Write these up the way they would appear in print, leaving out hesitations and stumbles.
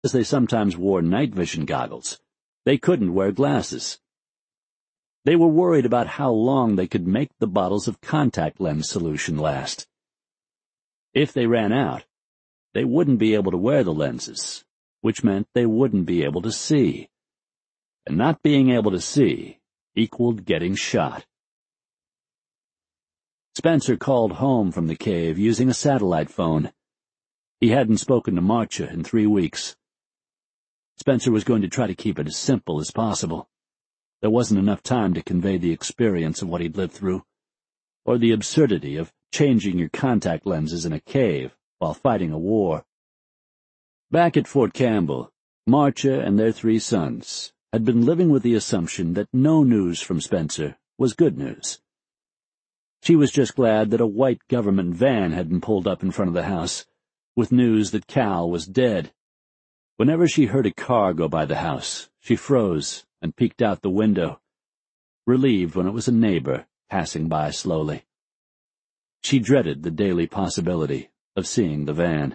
as they sometimes wore night vision goggles, they couldn't wear glasses. They were worried about how long they could make the bottles of contact lens solution last. If they ran out, they wouldn't be able to wear the lenses, which meant they wouldn't be able to see. And not being able to see equaled getting shot. Spencer called home from the cave using a satellite phone. He hadn't spoken to Marcia in 3 weeks. Spencer was going to try to keep it as simple as possible. There wasn't enough time to convey the experience of what he'd lived through, or the absurdity of changing your contact lenses in a cave while fighting a war. Back at Fort Campbell, Marcia and their 3 sons had been living with the assumption that no news from Spencer was good news. She was just glad that a white government van had been pulled up in front of the house, with news that Cal was dead. Whenever she heard a car go by the house, she froze and peeked out the window, relieved when it was a neighbor passing by slowly. She dreaded the daily possibility of seeing the van.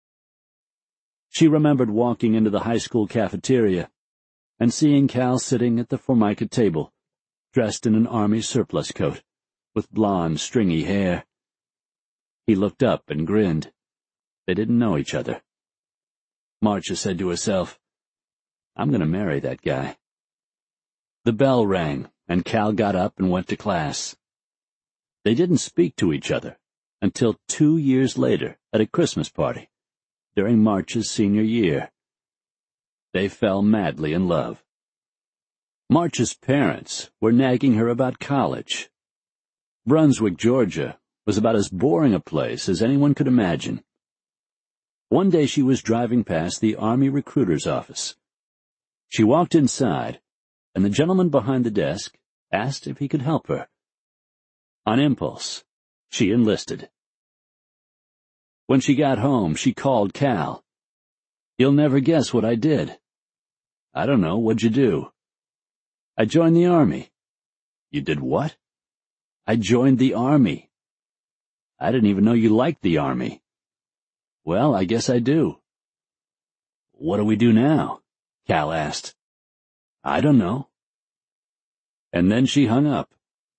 She remembered walking into the high school cafeteria and seeing Cal sitting at the Formica table, dressed in an Army surplus coat, with blonde, stringy hair. He looked up and grinned. They didn't know each other. Marcia said to herself, "I'm going to marry that guy." The bell rang, and Cal got up and went to class. They didn't speak to each other until 2 years later at a Christmas party, during Marcia's senior year. They fell madly in love. Marcia's parents were nagging her about college. Brunswick, Georgia, was about as boring a place as anyone could imagine. One day she was driving past the Army recruiter's office. She walked inside, and the gentleman behind the desk asked if he could help her. On impulse, she enlisted. When she got home, she called Cal. "You'll never guess what I did." "I don't know. What'd you do?" "I joined the Army." "You did what?" "I joined the Army." "I didn't even know you liked the Army." "Well, I guess I do." "What do we do now?" Cal asked. "I don't know." And then she hung up.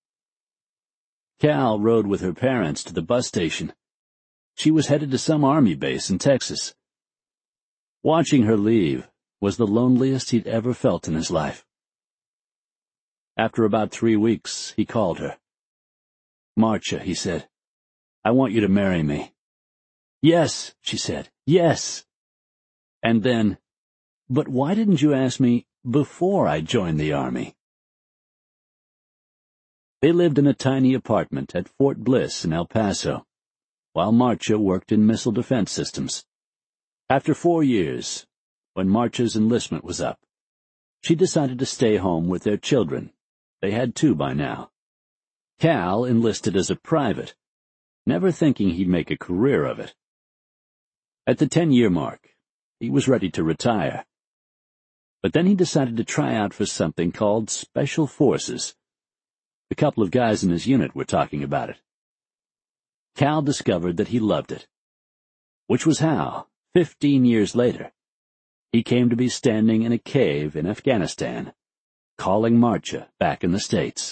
Cal rode with her parents to the bus station. She was headed to some Army base in Texas. Watching her leave was the loneliest he'd ever felt in his life. After about 3 weeks, he called her. "Marcia," he said, "I want you to marry me." "Yes," she said, "yes." And then, "But why didn't you ask me before I joined the Army?" They lived in a tiny apartment at Fort Bliss in El Paso, while Marcia worked in missile defense systems. After 4 years, when Marcia's enlistment was up, she decided to stay home with their children. They had 2 by now. Cal enlisted as a private, never thinking he'd make a career of it. At the 10-year mark, he was ready to retire. But then he decided to try out for something called Special Forces. A couple of guys in his unit were talking about it. Cal discovered that he loved it, which was how, 15 years later, he came to be standing in a cave in Afghanistan, calling Marcia back in the States.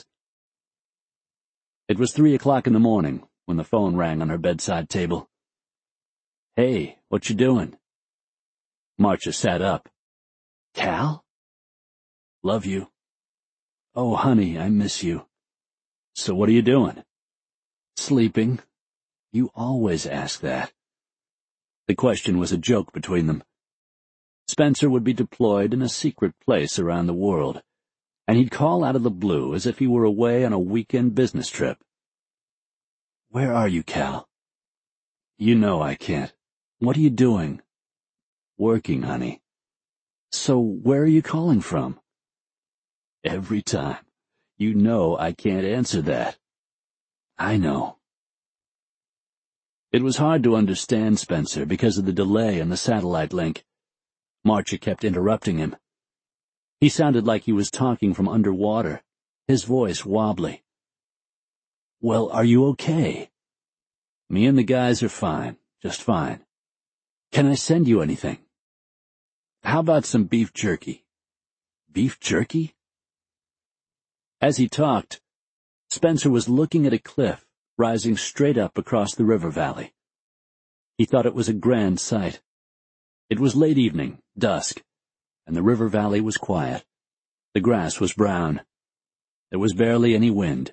It was 3 o'clock in the morning when the phone rang on her bedside table. "Hey, what you doing?" Marcia sat up. "Cal?" "Love you." "Oh, honey, I miss you." "So what are you doing?" "Sleeping." "You always ask that." The question was a joke between them. Spencer would be deployed in a secret place around the world, and he'd call out of the blue as if he were away on a weekend business trip. "Where are you, Cal?" "You know I can't. What are you doing?" "Working, honey." "So where are you calling from?" "Every time. You know I can't answer that." "I know." It was hard to understand Spencer because of the delay in the satellite link. Marcia kept interrupting him. He sounded like he was talking from underwater, his voice wobbly. "Well, are you okay?" "Me and the guys are fine, just fine. Can I send you anything?" How about some beef jerky? Beef jerky? As he talked, Spencer was looking at a cliff rising straight up across the river valley. He thought it was a grand sight. It was late evening, dusk, and the river valley was quiet. The grass was brown. There was barely any wind.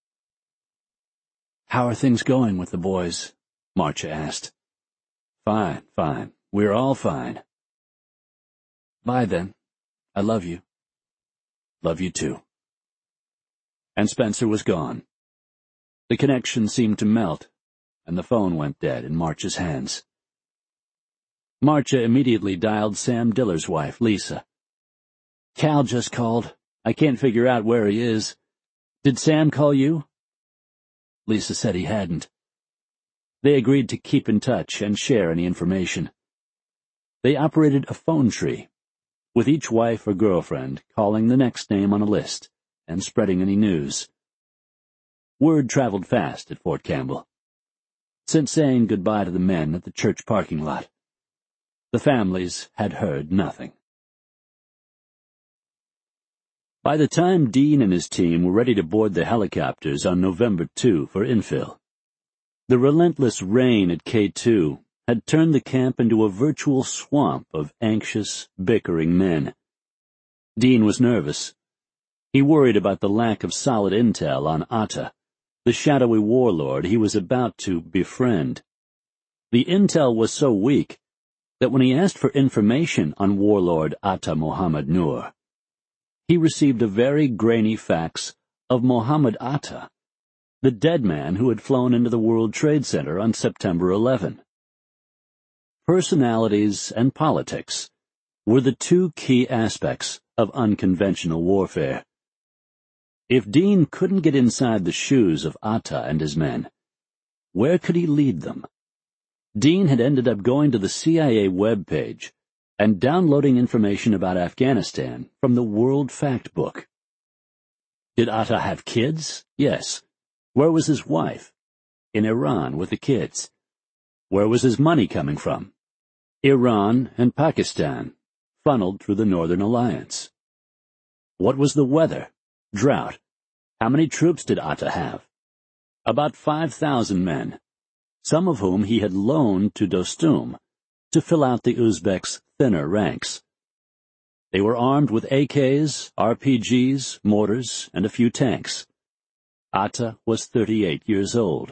"How are things going with the boys?" Marcia asked. "Fine, fine. We're all fine." "Bye, then. I love you." "Love you, too." And Spencer was gone. The connection seemed to melt, and the phone went dead in Marcia's hands. Marcia immediately dialed Sam Diller's wife, Lisa. "Cal just called. I can't figure out where he is. Did Sam call you?" Lisa said he hadn't. They agreed to keep in touch and share any information. They operated a phone tree, with each wife or girlfriend calling the next name on a list and spreading any news. Word traveled fast at Fort Campbell. Since saying goodbye to the men at the church parking lot, the families had heard nothing. By the time Dean and his team were ready to board the helicopters on November 2 for infill, the relentless rain at K2 had turned the camp into a virtual swamp of anxious, bickering men. Dean was nervous. He worried about the lack of solid intel on Atta, the shadowy warlord he was about to befriend. The intel was so weak that when he asked for information on warlord Atta Mohammed Nur, he received a very grainy fax of Mohammed Atta, the dead man who had flown into the World Trade Center on September 11. Personalities and politics were the two key aspects of unconventional warfare. If Dean couldn't get inside the shoes of Atta and his men, where could he lead them? Dean had ended up going to the CIA webpage and downloading information about Afghanistan from the World Fact Book. Did Atta have kids? Yes. Where was his wife? In Iran with the kids. Where was his money coming from? Iran and Pakistan, funneled through the Northern Alliance. What was the weather? Drought. How many troops did Atta have? About 5,000 men, some of whom he had loaned to Dostum to fill out the Uzbeks' thinner ranks. They were armed with AKs, RPGs, mortars, and a few tanks. Atta was 38 years old.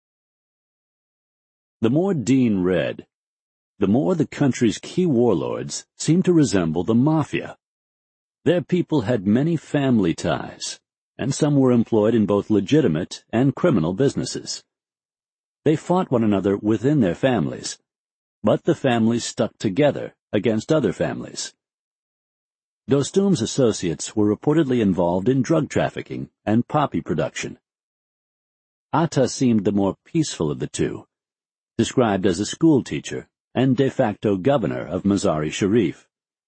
The more Dean read, the more the country's key warlords seemed to resemble the mafia. Their people had many family ties, and some were employed in both legitimate and criminal businesses. They fought one another within their families, but the families stuck together against other families. Dostum's associates were reportedly involved in drug trafficking and poppy production. Atta seemed the more peaceful of the two, described as a schoolteacher and de facto governor of Mazar-e-Sharif.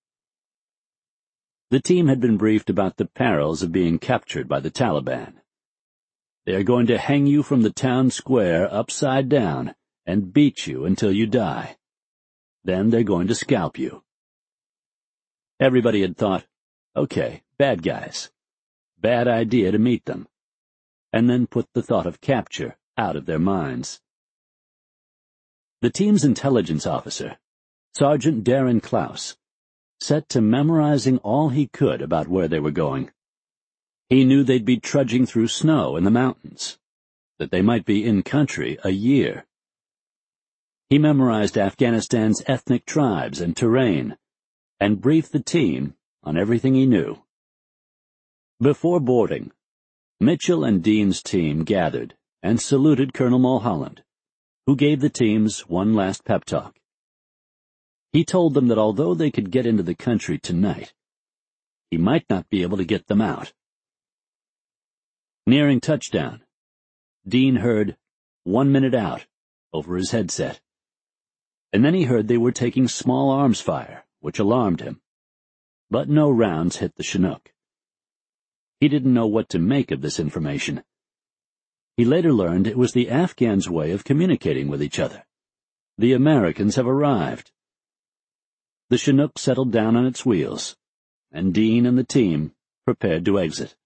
The team had been briefed about the perils of being captured by the Taliban. "They are going to hang you from the town square upside down and beat you until you die. Then they're going to scalp you." Everybody had thought, okay, bad guys. Bad idea to meet them. And then put the thought of capture out of their minds. The team's intelligence officer, Sergeant Darren Klaus, set to memorizing all he could about where they were going. He knew they'd be trudging through snow in the mountains, that they might be in country a year. He memorized Afghanistan's ethnic tribes and terrain, and briefed the team on everything he knew. Before boarding, Mitchell and Dean's team gathered and saluted Colonel Mulholland, who gave the teams one last pep talk. He told them that although they could get into the country tonight, he might not be able to get them out. Nearing touchdown, Dean heard 1 minute out over his headset. And then he heard they were taking small arms fire, which alarmed him. But no rounds hit the Chinook. He didn't know what to make of this information. He later learned it was the Afghans' way of communicating with each other. The Americans have arrived. the Chinook settled down on its wheels, and Dean and the team prepared to exit.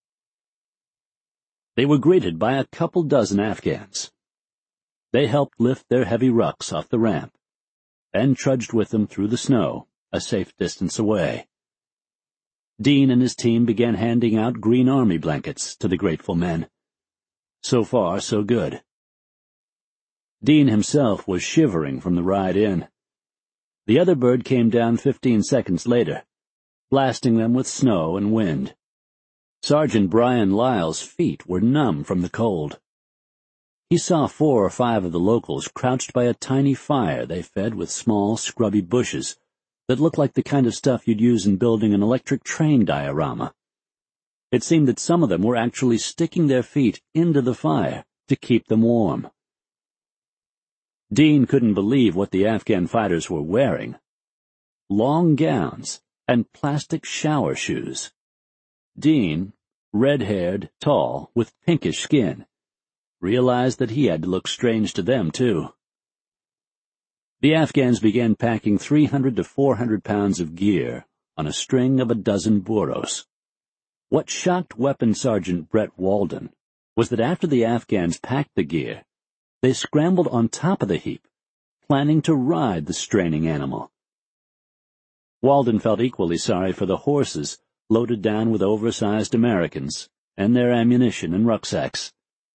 They were greeted by a couple dozen Afghans. They helped lift their heavy rucks off the ramp and trudged with them through the snow, a safe distance away. Dean and his team began handing out Green Army blankets to the grateful men. So far, so good. Dean himself was shivering from the ride in. The other bird came down 15 seconds later, blasting them with snow and wind. Sergeant Brian Lyle's feet were numb from the cold. He saw 4 or 5 of the locals crouched by a tiny fire they fed with small, scrubby bushes that looked like the kind of stuff you'd use in building an electric train diorama. It seemed that some of them were actually sticking their feet into the fire to keep them warm. Dean couldn't believe what the Afghan fighters were wearing. Long gowns and plastic shower shoes. Dean, red-haired, tall, with pinkish skin, realized that he had to look strange to them, too. The Afghans began packing 300 to 400 pounds of gear on a string of a dozen burros. What shocked Weapons Sergeant Brett Walden was that after the Afghans packed the gear, they scrambled on top of the heap, planning to ride the straining animal. Walden felt equally sorry for the horses loaded down with oversized Americans and their ammunition and rucksacks.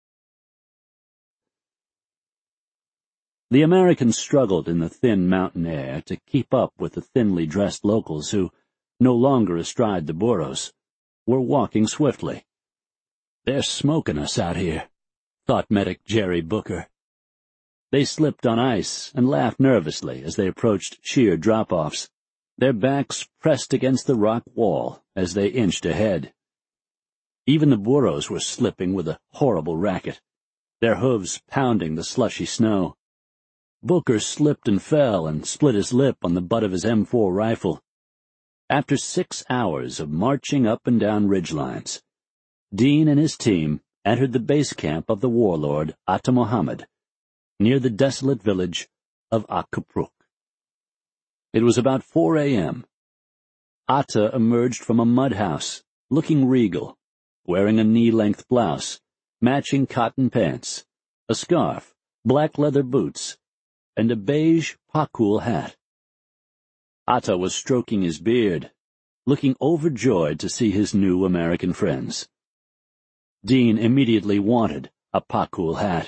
The Americans struggled in the thin mountain air to keep up with the thinly dressed locals who, no longer astride the burros, were walking swiftly. "They're smoking us out here," thought Medic Jerry Booker. They slipped on ice and laughed nervously as they approached sheer drop-offs, their backs pressed against the rock wall as they inched ahead. Even the burros were slipping with a horrible racket, their hooves pounding the slushy snow. Booker slipped and fell and split his lip on the butt of his M4 rifle. After 6 hours of marching up and down ridgelines, Dean and his team entered the base camp of the warlord Atta Mohammed, near the desolate village of Akkapruk. It was about 4 a.m. Atta emerged from a mud house, looking regal, wearing a knee-length blouse, matching cotton pants, a scarf, black leather boots, and a beige pakul hat. Atta was stroking his beard, looking overjoyed to see his new American friends. Dean immediately wanted a pakul hat.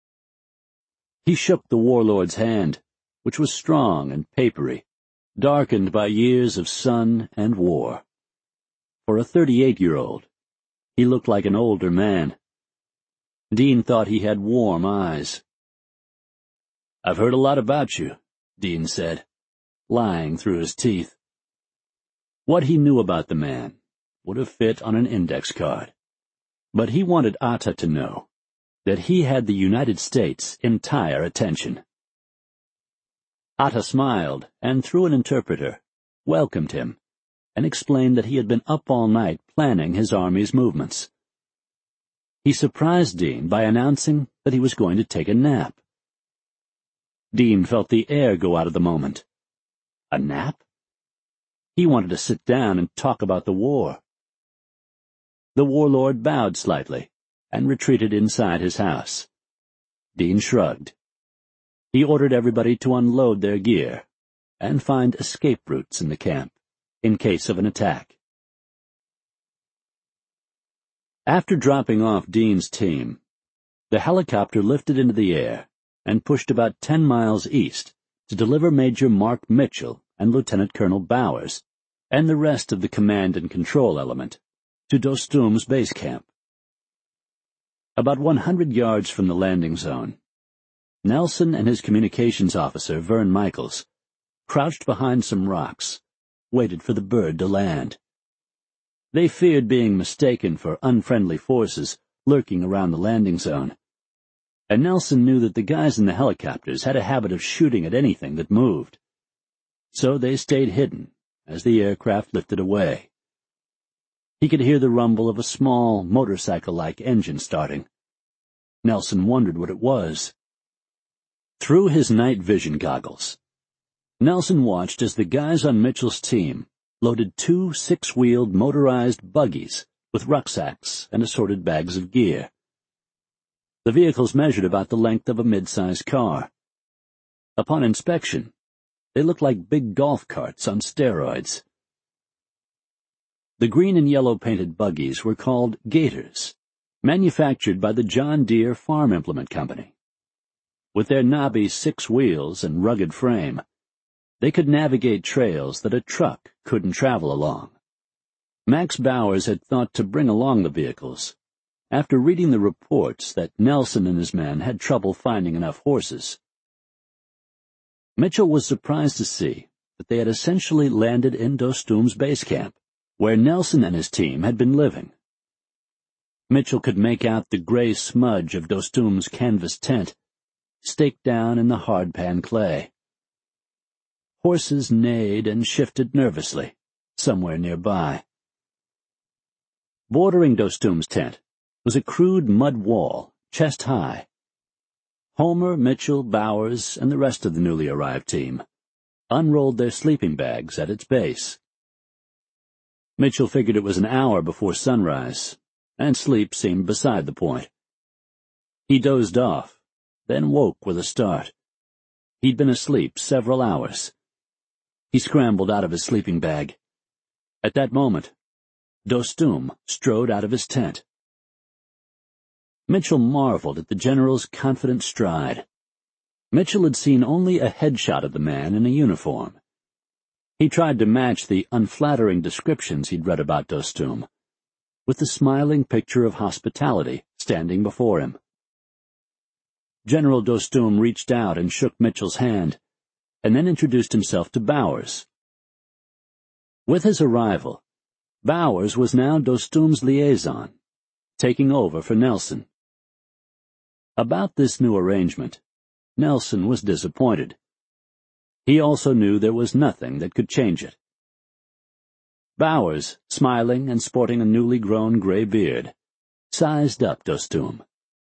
He shook the warlord's hand, which was strong and papery, darkened by years of sun and war. For a 38-year-old, he looked like an older man. Dean thought he had warm eyes. "I've heard a lot about you," Dean said, lying through his teeth. What he knew about the man would have fit on an index card, but he wanted Atta to know that he had the United States' entire attention. Atta smiled and, through an interpreter, welcomed him and explained that he had been up all night planning his army's movements. He surprised Dean by announcing that he was going to take a nap. Dean felt the air go out of the moment. A nap? He wanted to sit down and talk about the war. The warlord bowed slightly and retreated inside his house. Dean shrugged. He ordered everybody to unload their gear and find escape routes in the camp in case of an attack. After dropping off Dean's team, the helicopter lifted into the air and pushed about 10 miles east to deliver Major Mark Mitchell and Lieutenant Colonel Bowers and the rest of the command and control element to Dostum's base camp. About 100 yards from the landing zone, Nelson and his communications officer, Vern Michaels, crouched behind some rocks, waited for the bird to land. They feared being mistaken for unfriendly forces lurking around the landing zone, and Nelson knew that the guys in the helicopters had a habit of shooting at anything that moved. So they stayed hidden as the aircraft lifted away. He could hear the rumble of a small, motorcycle-like engine starting. Nelson wondered what it was. Through his night vision goggles, Nelson watched as the guys on Mitchell's team loaded 2 6-wheeled motorized buggies with rucksacks and assorted bags of gear. The vehicles measured about the length of a mid-sized car. Upon inspection, they looked like big golf carts on steroids. The green and yellow painted buggies were called Gators, manufactured by the John Deere Farm Implement Company. With their knobby 6 wheels and rugged frame, they could navigate trails that a truck couldn't travel along. Max Bowers had thought to bring along the vehicles, after reading the reports that Nelson and his men had trouble finding enough horses. Mitchell was surprised to see that they had essentially landed in Dostum's base camp, where Nelson and his team had been living. Mitchell could make out the gray smudge of Dostum's canvas tent, staked down in the hardpan clay. Horses neighed and shifted nervously, somewhere nearby. Bordering Dostum's tent was a crude mud wall, chest high. Homer, Mitchell, Bowers, and the rest of the newly arrived team unrolled their sleeping bags at its base. Mitchell figured it was an hour before sunrise, and sleep seemed beside the point. He dozed off, then woke with a start. He'd been asleep several hours. He scrambled out of his sleeping bag. At that moment, Dostum strode out of his tent. Mitchell marveled at the general's confident stride. Mitchell had seen only a headshot of the man in a uniform. He tried to match the unflattering descriptions he'd read about Dostum with the smiling picture of hospitality standing before him. General Dostum reached out and shook Mitchell's hand, and then introduced himself to Bowers. With his arrival, Bowers was now Dostum's liaison, taking over for Nelson. About this new arrangement, Nelson was disappointed. He also knew there was nothing that could change it. Bowers, smiling and sporting a newly grown gray beard, sized up Dostum.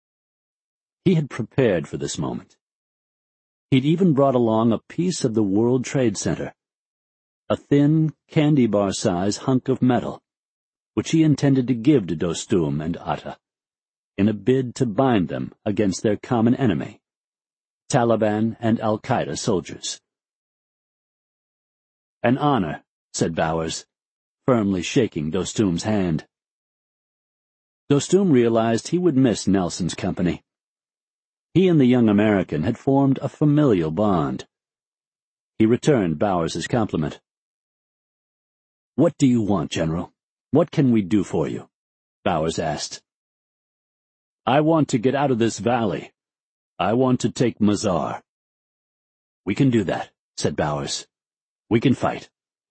He had prepared for this moment. He'd even brought along a piece of the World Trade Center, a thin, candy bar-size hunk of metal, which he intended to give to Dostum and Atta, in a bid to bind them against their common enemy, Taliban and al-Qaeda soldiers. "An honor," said Bowers, firmly shaking Dostum's hand. Dostum realized he would miss Nelson's company. He and the young American had formed a familial bond. He returned Bowers's compliment. "What do you want, General? What can we do for you?" Bowers asked. "I want to get out of this valley. I want to take Mazar." "We can do that," said Bowers. "We can fight."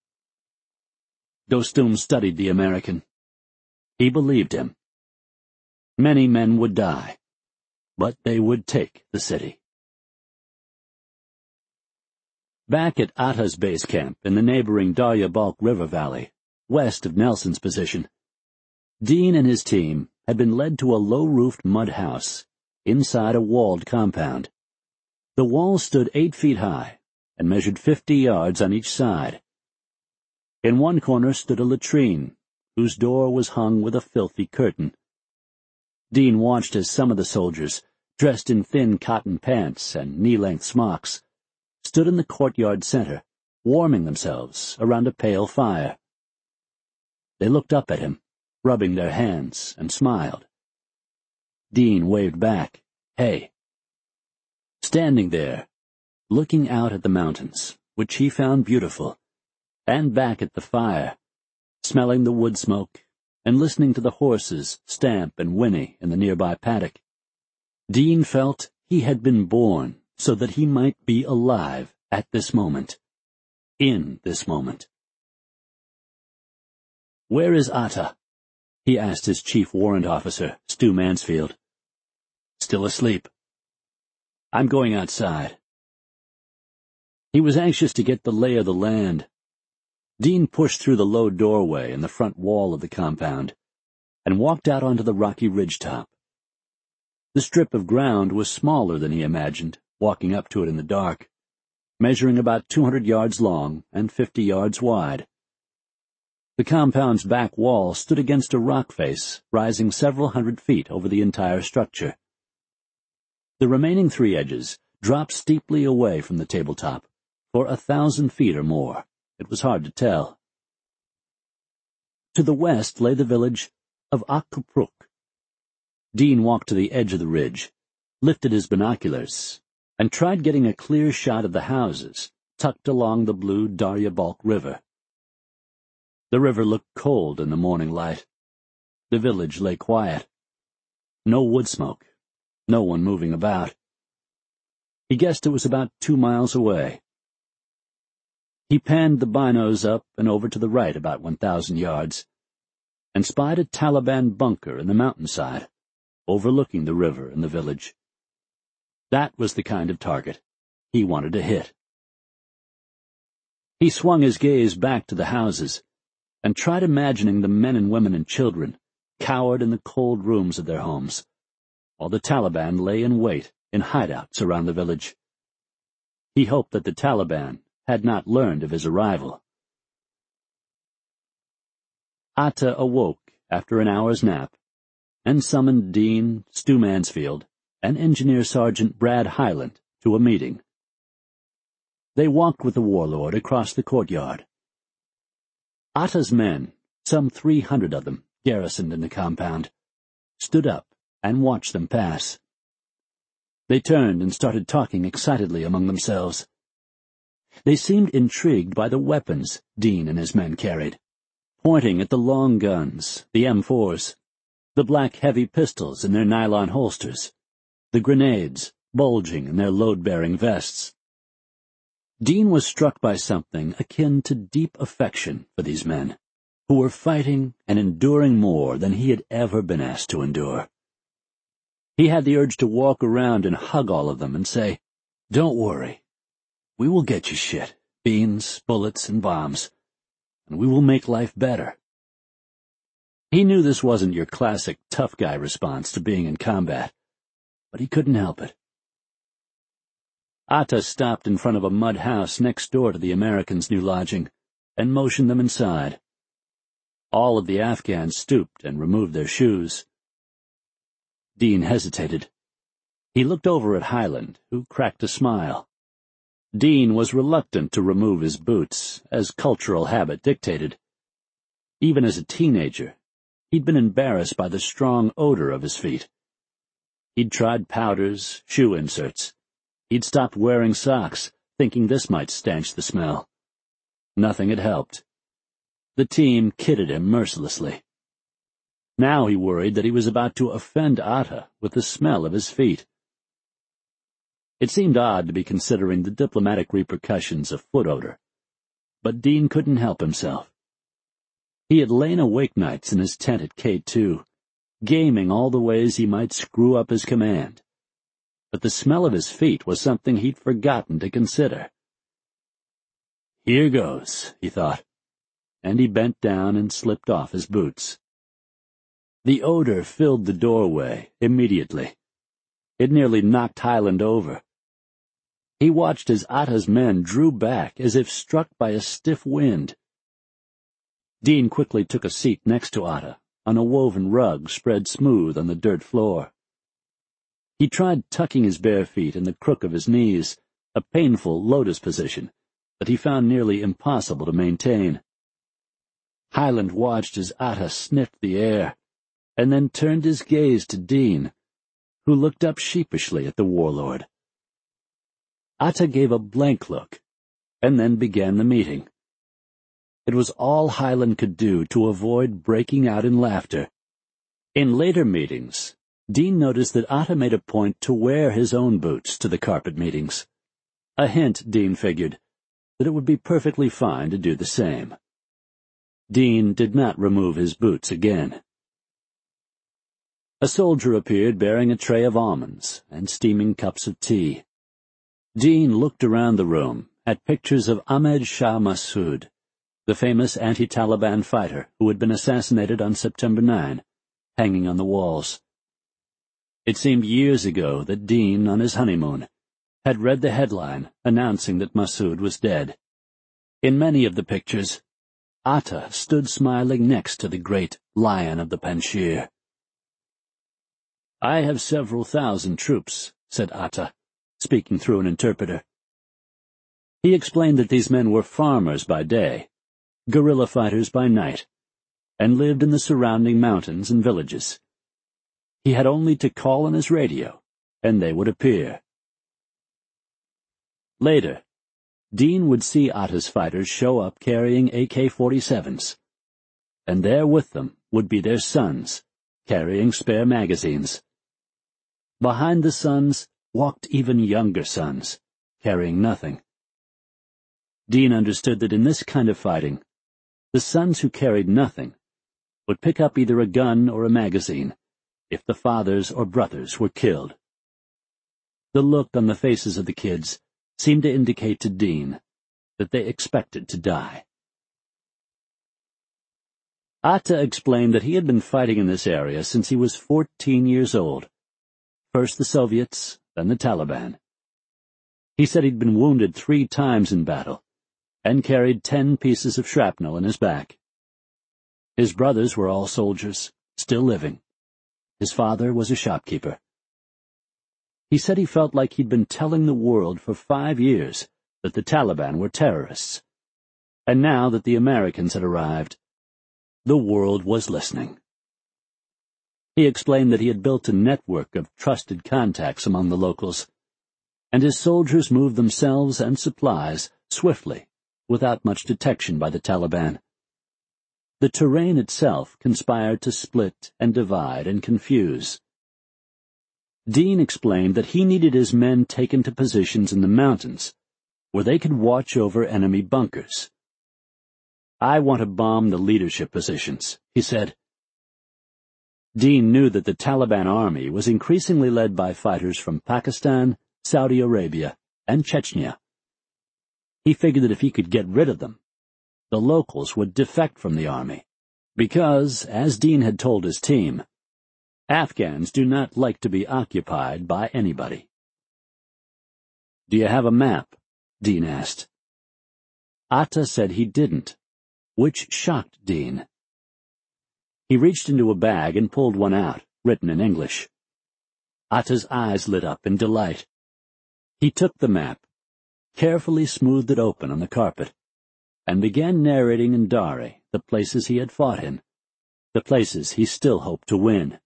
Dostum studied the American. He believed him. Many men would die, but they would take the city. Back at Atta's base camp in the neighboring Darya Balk River Valley, west of Nelson's position, Dean and his team had been led to a low-roofed mud house inside a walled compound. The walls stood 8 feet high and measured 50 yards on each side. In one corner stood a latrine, whose door was hung with a filthy curtain. Dean watched as some of the soldiers, dressed in thin cotton pants and knee-length smocks, stood in the courtyard center, warming themselves around a pale fire. They looked up at him, rubbing their hands, and smiled. Dean waved back, "Hey." Standing there, looking out at the mountains, which he found beautiful, and back at the fire, smelling the wood smoke, and listening to the horses stamp and whinny in the nearby paddock, Dean felt he had been born so that he might be alive at this moment, in this moment. "Where is Atta?" he asked his chief warrant officer, Stu Mansfield. "Still asleep." "I'm going outside." He was anxious to get the lay of the land. Dean pushed through the low doorway in the front wall of the compound and walked out onto the rocky ridgetop. The strip of ground was smaller than he imagined, walking up to it in the dark. measuring about 200 yards long and 50 yards wide. The compound's back wall stood against a rock face rising several hundred feet over the entire structure. The remaining 3 edges dropped steeply away from the tabletop, for 1,000 feet or more. It was hard to tell. To the west lay the village of Akkupruk. Dean walked to the edge of the ridge, lifted his binoculars, and tried getting a clear shot of the houses tucked along the blue Darya-Balk River. The river looked cold in the morning light. The village lay quiet. No wood smoke, no one moving about. He guessed it was about 2 miles away. He panned the binos up and over to the right about 1,000 yards, and spied a Taliban bunker in the mountainside, overlooking the river and the village. That was the kind of target he wanted to hit. He swung his gaze back to the houses, and tried imagining the men and women and children cowered in the cold rooms of their homes, while the Taliban lay in wait in hideouts around the village. He hoped that the Taliban had not learned of his arrival. Atta awoke after an hour's nap and summoned Dean, Stu Mansfield, and Engineer Sergeant Brad Hyland to a meeting. They walked with the warlord across the courtyard. Atta's men, some 300 of them, garrisoned in the compound, stood up and watched them pass. They turned and started talking excitedly among themselves. They seemed intrigued by the weapons Dean and his men carried, pointing at the long guns, the M4s, the black heavy pistols in their nylon holsters, the grenades bulging in their load-bearing vests. Dean was struck by something akin to deep affection for these men, who were fighting and enduring more than he had ever been asked to endure. He had the urge to walk around and hug all of them and say, "Don't worry. We will get you shit, beans, bullets, and bombs, and we will make life better." He knew this wasn't your classic tough guy response to being in combat, but he couldn't help it. Atta stopped in front of a mud house next door to the Americans' new lodging and motioned them inside. All of the Afghans stooped and removed their shoes. Dean hesitated. He looked over at Hyland, who cracked a smile. Dean was reluctant to remove his boots, as cultural habit dictated. Even as a teenager, he'd been embarrassed by the strong odor of his feet. He'd tried powders, shoe inserts. He'd stopped wearing socks, thinking this might stanch the smell. Nothing had helped. The team kidded him mercilessly. Now he worried that he was about to offend Atta with the smell of his feet. It seemed odd to be considering the diplomatic repercussions of foot odor, but Dean couldn't help himself. He had lain awake nights in his tent at K2, gaming all the ways he might screw up his command. But the smell of his feet was something he'd forgotten to consider. "Here goes," he thought, and he bent down and slipped off his boots. The odor filled the doorway immediately. It nearly knocked Hyland over. He watched as Atta's men drew back as if struck by a stiff wind. Dean quickly took a seat next to Atta on a woven rug spread smooth on the dirt floor. He tried tucking his bare feet in the crook of his knees, a painful lotus position that he found nearly impossible to maintain. Hyland watched as Atta sniffed the air, and then turned his gaze to Dean, who looked up sheepishly at the warlord. Atta gave a blank look, and then began the meeting. It was all Hyland could do to avoid breaking out in laughter. In later meetings, Dean noticed that Atta made a point to wear his own boots to the carpet meetings. A hint, Dean figured, that it would be perfectly fine to do the same. Dean did not remove his boots again. A soldier appeared bearing a tray of almonds and steaming cups of tea. Dean looked around the room at pictures of Ahmed Shah Massoud, the famous anti-Taliban fighter who had been assassinated on September 9, hanging on the walls. It seemed years ago that Dean, on his honeymoon, had read the headline announcing that Massoud was dead. In many of the pictures, Atta stood smiling next to the great lion of the Panjshir. "I have several thousand troops," said Atta, speaking through an interpreter. He explained that these men were farmers by day, guerrilla fighters by night, and lived in the surrounding mountains and villages. He had only to call on his radio, and they would appear. Later, Dean would see Atta's fighters show up carrying AK-47s, and there with them would be their sons, carrying spare magazines. Behind the sons walked even younger sons, carrying nothing. Dean understood that in this kind of fighting, the sons who carried nothing would pick up either a gun or a magazine if the fathers or brothers were killed. The look on the faces of the kids seemed to indicate to Dean that they expected to die. Atta explained that he had been fighting in this area since he was 14 years old. First the Soviets, then the Taliban. He said he'd been wounded 3 times in battle and carried 10 pieces of shrapnel in his back. His brothers were all soldiers, still living. His father was a shopkeeper. He said he felt like he'd been telling the world for 5 years that the Taliban were terrorists, and now that the Americans had arrived, the world was listening. He explained that he had built a network of trusted contacts among the locals, and his soldiers moved themselves and supplies swiftly, without much detection by the Taliban. The terrain itself conspired to split and divide and confuse. Dean explained that he needed his men taken to positions in the mountains, where they could watch over enemy bunkers. "I want to bomb the leadership positions," he said. Dean knew that the Taliban army was increasingly led by fighters from Pakistan, Saudi Arabia, and Chechnya. He figured that if he could get rid of them, the locals would defect from the army, because, as Dean had told his team, Afghans do not like to be occupied by anybody. "Do you have a map?" Dean asked. Atta said he didn't, which shocked Dean. He reached into a bag and pulled one out, written in English. Atta's eyes lit up in delight. He took the map, carefully smoothed it open on the carpet, and began narrating in Dari the places he had fought in, the places he still hoped to win.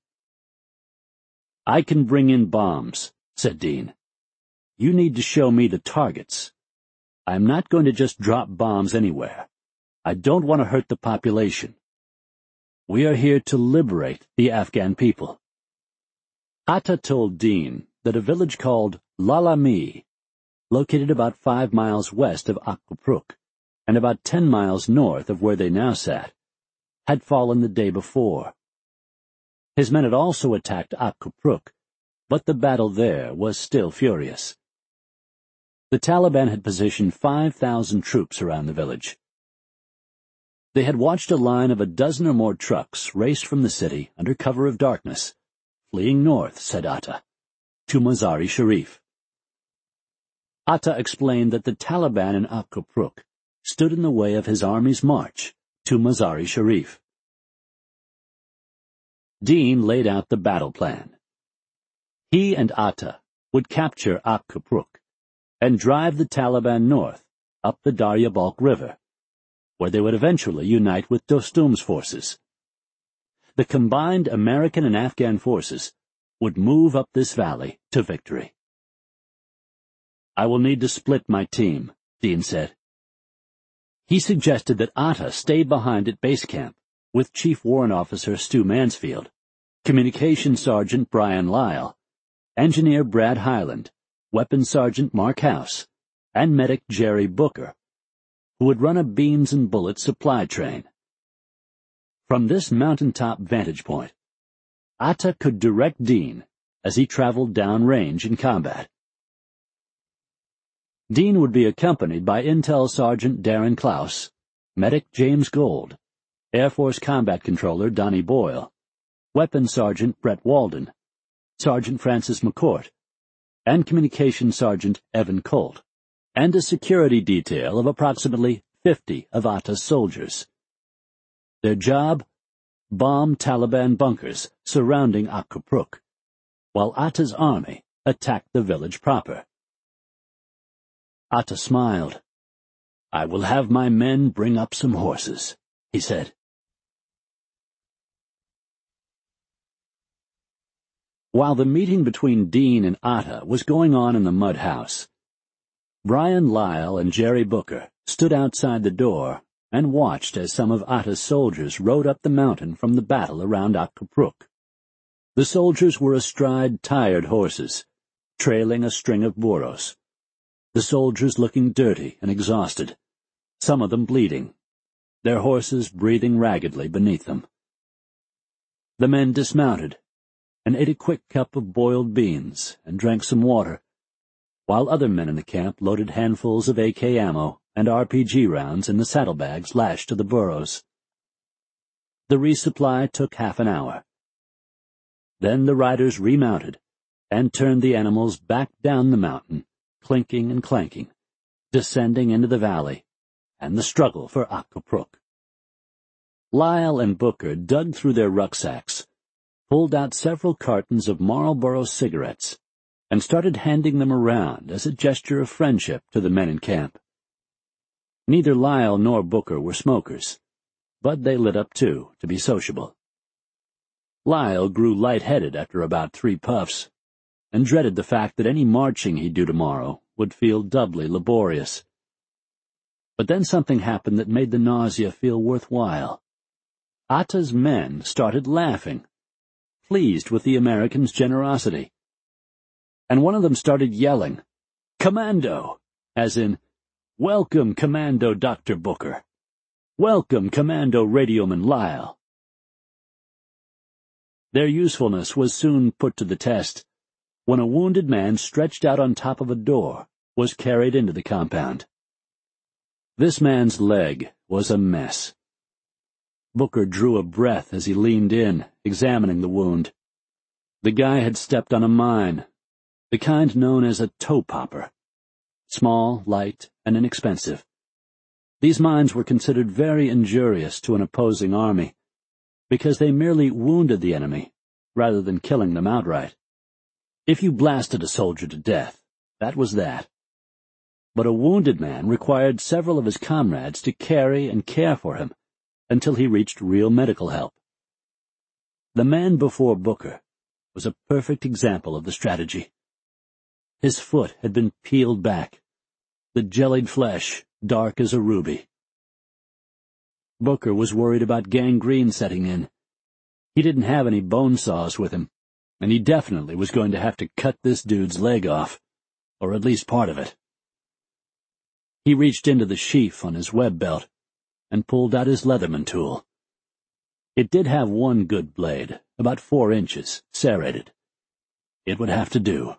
"I can bring in bombs," said Dean. "You need to show me the targets. I'm not going to just drop bombs anywhere. I don't want to hurt the population. We are here to liberate the Afghan people." Atta told Dean that a village called Lalami, located about 5 miles west of Akkupruk and about 10 miles north of where they now sat, had fallen the day before. His men had also attacked Akkupruk, but the battle there was still furious. The Taliban had positioned 5,000 troops around the village. They had watched a line of a dozen or more trucks race from the city under cover of darkness, fleeing north, said Atta, to Mazar-e-Sharif. Atta explained that the Taliban in Akkupruk stood in the way of his army's march to Mazar-e-Sharif. Dean laid out the battle plan. He and Atta would capture Akkupruk and drive the Taliban north up the Darya-Balkh River, where they would eventually unite with Dostum's forces. The combined American and Afghan forces would move up this valley to victory. "I will need to split my team," Dean said. He suggested that Atta stay behind at base camp with Chief Warrant Officer Stu Mansfield, Communications Sergeant Brian Lyle, Engineer Brad Hyland, Weapons Sergeant Mark House, and Medic Jerry Booker, who would run a beans and bullets supply train. From this mountaintop vantage point, Atta could direct Dean as he traveled downrange in combat. Dean would be accompanied by Intel Sergeant Darren Klaus, Medic James Gold, Air Force Combat Controller Donnie Boyle, Weapons Sergeant Brett Walden, Sergeant Francis McCourt, and Communication Sergeant Evan Colt, and a security detail of approximately 50 of Atta's soldiers. Their job? Bomb Taliban bunkers surrounding Akkapruk, while Atta's army attacked the village proper. Atta smiled. "I will have my men bring up some horses," he said. While the meeting between Dean and Atta was going on in the mud house, Brian Lyle and Jerry Booker stood outside the door and watched as some of Atta's soldiers rode up the mountain from the battle around Akkapruk. The soldiers were astride tired horses, trailing a string of burros. The soldiers looking dirty and exhausted, some of them bleeding, their horses breathing raggedly beneath them. The men dismounted and ate a quick cup of boiled beans and drank some water, while other men in the camp loaded handfuls of AK ammo and RPG rounds in the saddlebags lashed to the burros. The resupply took half an hour. Then the riders remounted and turned the animals back down the mountain, clinking and clanking, descending into the valley, and the struggle for Akkapruk. Lyle and Booker dug through their rucksacks, pulled out several cartons of Marlboro cigarettes, and started handing them around as a gesture of friendship to the men in camp. Neither Lyle nor Booker were smokers, but they lit up too, to be sociable. Lyle grew lightheaded after about 3 puffs, and dreaded the fact that any marching he'd do tomorrow would feel doubly laborious. But then something happened that made the nausea feel worthwhile. Atta's men started laughing, pleased with the Americans' generosity. And one of them started yelling, "Commando!" as in, "Welcome, Commando Dr. Booker. Welcome, Commando Radioman Lyle." Their usefulness was soon put to the test when a wounded man stretched out on top of a door was carried into the compound. This man's leg was a mess. Booker drew a breath as he leaned in, examining the wound. The guy had stepped on a mine, the kind known as a toe popper. Small, light, and inexpensive. These mines were considered very injurious to an opposing army, because they merely wounded the enemy, rather than killing them outright. If you blasted a soldier to death, that was that. But a wounded man required several of his comrades to carry and care for him until he reached real medical help. The man before Booker was a perfect example of the strategy. His foot had been peeled back, the jellied flesh dark as a ruby. Booker was worried about gangrene setting in. He didn't have any bone saws with him, and he definitely was going to have to cut this dude's leg off, or at least part of it. He reached into the sheath on his web belt and pulled out his Leatherman tool. It did have one good blade, about 4 inches, serrated. It would have to do.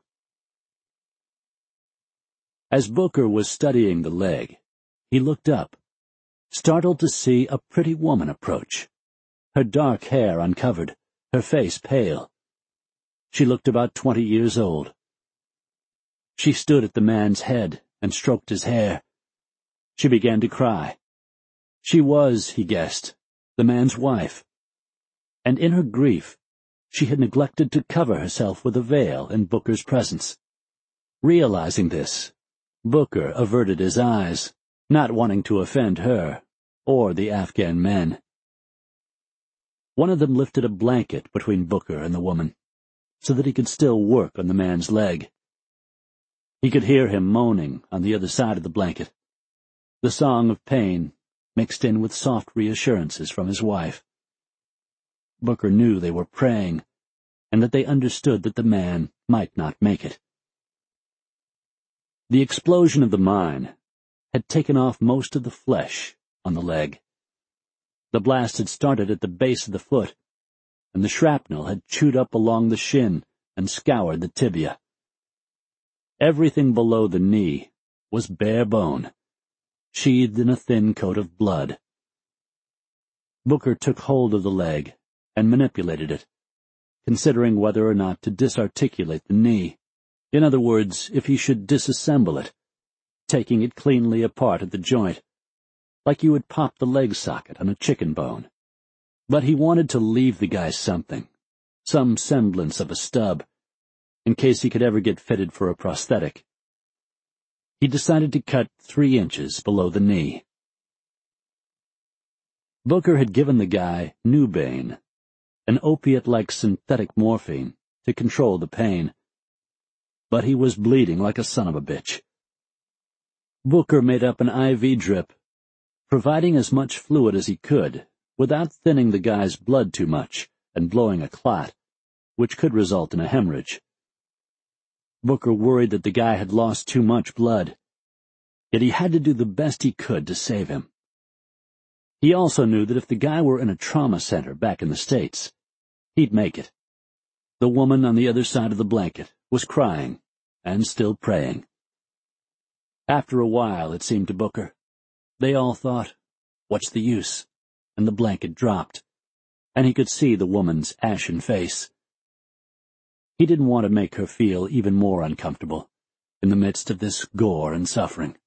As Booker was studying the leg, he looked up, startled to see a pretty woman approach, her dark hair uncovered, her face pale. She looked about 20 years old. She stood at the man's head and stroked his hair. She began to cry. She was, he guessed, the man's wife. And in her grief, she had neglected to cover herself with a veil in Booker's presence. Realizing this, Booker averted his eyes, not wanting to offend her or the Afghan men. One of them lifted a blanket between Booker and the woman, so that he could still work on the man's leg. He could hear him moaning on the other side of the blanket, the song of pain mixed in with soft reassurances from his wife. Booker knew they were praying, and that they understood that the man might not make it. The explosion of the mine had taken off most of the flesh on the leg. The blast had started at the base of the foot, and the shrapnel had chewed up along the shin and scoured the tibia. Everything below the knee was bare bone, sheathed in a thin coat of blood. Booker took hold of the leg and manipulated it, considering whether or not to disarticulate the knee, In other words, if he should disassemble it, taking it cleanly apart at the joint, like you would pop the leg socket on a chicken bone. But he wanted to leave the guy something, some semblance of a stub, in case he could ever get fitted for a prosthetic. He decided to cut 3 inches below the knee. Booker had given the guy Nubane, an opiate-like synthetic morphine, to control the pain. But he was bleeding like a son of a bitch. Booker made up an IV drip, providing as much fluid as he could, without thinning the guy's blood too much and blowing a clot, which could result in a hemorrhage. Booker worried that the guy had lost too much blood, yet he had to do the best he could to save him. He also knew that if the guy were in a trauma center back in the States, he'd make it. The woman on the other side of the blanket was crying and still praying. After a while, it seemed to Booker, they all thought, "What's the use?" and the blanket dropped, and he could see the woman's ashen face. He didn't want to make her feel even more uncomfortable in the midst of this gore and suffering.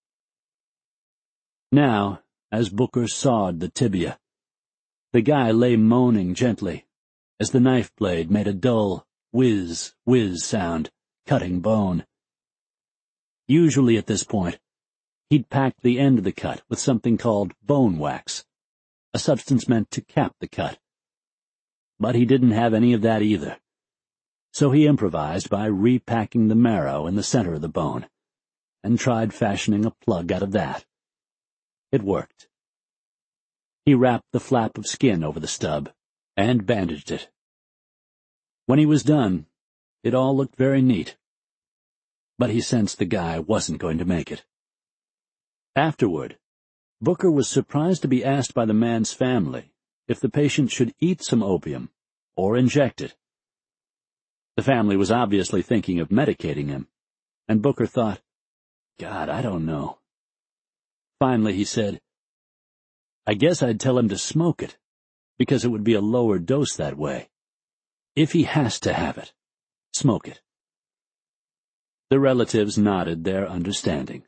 Now, as Booker sawed the tibia, the guy lay moaning gently as the knife blade made a dull whiz, whiz sound, cutting bone. Usually at this point, he'd packed the end of the cut with something called bone wax, a substance meant to cap the cut. But he didn't have any of that either, so he improvised by repacking the marrow in the center of the bone, and tried fashioning a plug out of that. It worked. He wrapped the flap of skin over the stub and bandaged it. When he was done, it all looked very neat. But he sensed the guy wasn't going to make it. Afterward, Booker was surprised to be asked by the man's family if the patient should eat some opium or inject it. The family was obviously thinking of medicating him, and Booker thought, God, I don't know. Finally, he said, I guess I'd tell him to smoke it, because it would be a lower dose that way. If he has to have it, smoke it. The relatives nodded their understanding.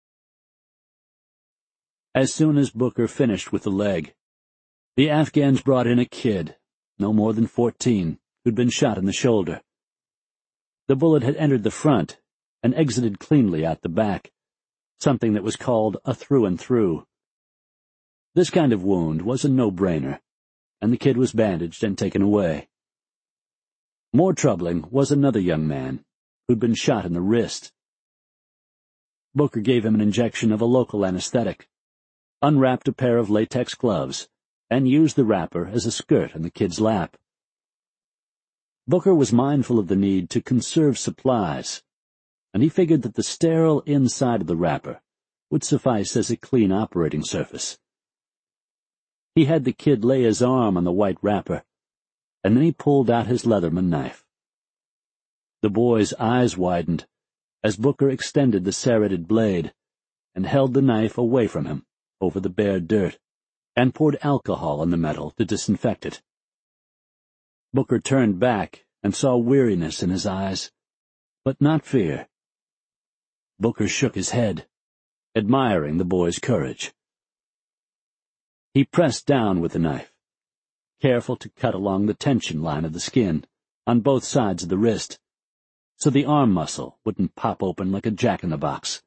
As soon as Booker finished with the leg, the Afghans brought in a kid, no more than 14, who'd been shot in the shoulder. The bullet had entered the front and exited cleanly out the back, something that was called a through-and-through. This kind of wound was a no-brainer, and the kid was bandaged and taken away. More troubling was another young man who'd been shot in the wrist. Booker gave him an injection of a local anesthetic, unwrapped a pair of latex gloves, and used the wrapper as a skirt on the kid's lap. Booker was mindful of the need to conserve supplies, and he figured that the sterile inside of the wrapper would suffice as a clean operating surface. He had the kid lay his arm on the white wrapper, and then he pulled out his Leatherman knife. The boy's eyes widened as Booker extended the serrated blade and held the knife away from him over the bare dirt and poured alcohol on the metal to disinfect it. Booker turned back and saw weariness in his eyes, but not fear. Booker shook his head, admiring the boy's courage. He pressed down with the knife, careful to cut along the tension line of the skin on both sides of the wrist, so the arm muscle wouldn't pop open like a jack-in-the-box.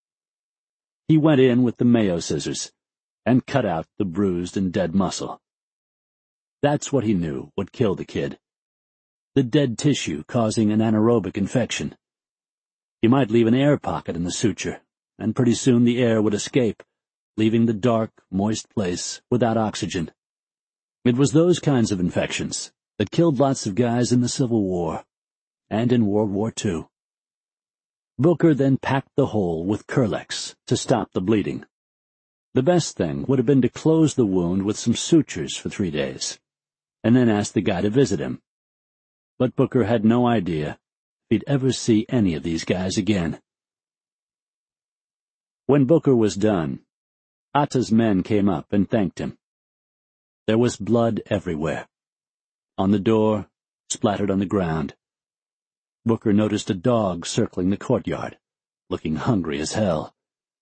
He went in with the Mayo scissors and cut out the bruised and dead muscle. That's what he knew would kill the kid. The dead tissue causing an anaerobic infection. You might leave an air pocket in the suture, and pretty soon the air would escape, leaving the dark, moist place without oxygen. It was those kinds of infections that killed lots of guys in the Civil War and in World War II. Booker then packed the hole with Kerlex to stop the bleeding. The best thing would have been to close the wound with some sutures for 3 days, and then ask the guy to visit him. But Booker had no idea if he'd ever see any of these guys again. When Booker was done, Atta's men came up and thanked him. There was blood everywhere. On the door, splattered on the ground. Booker noticed a dog circling the courtyard, looking hungry as hell.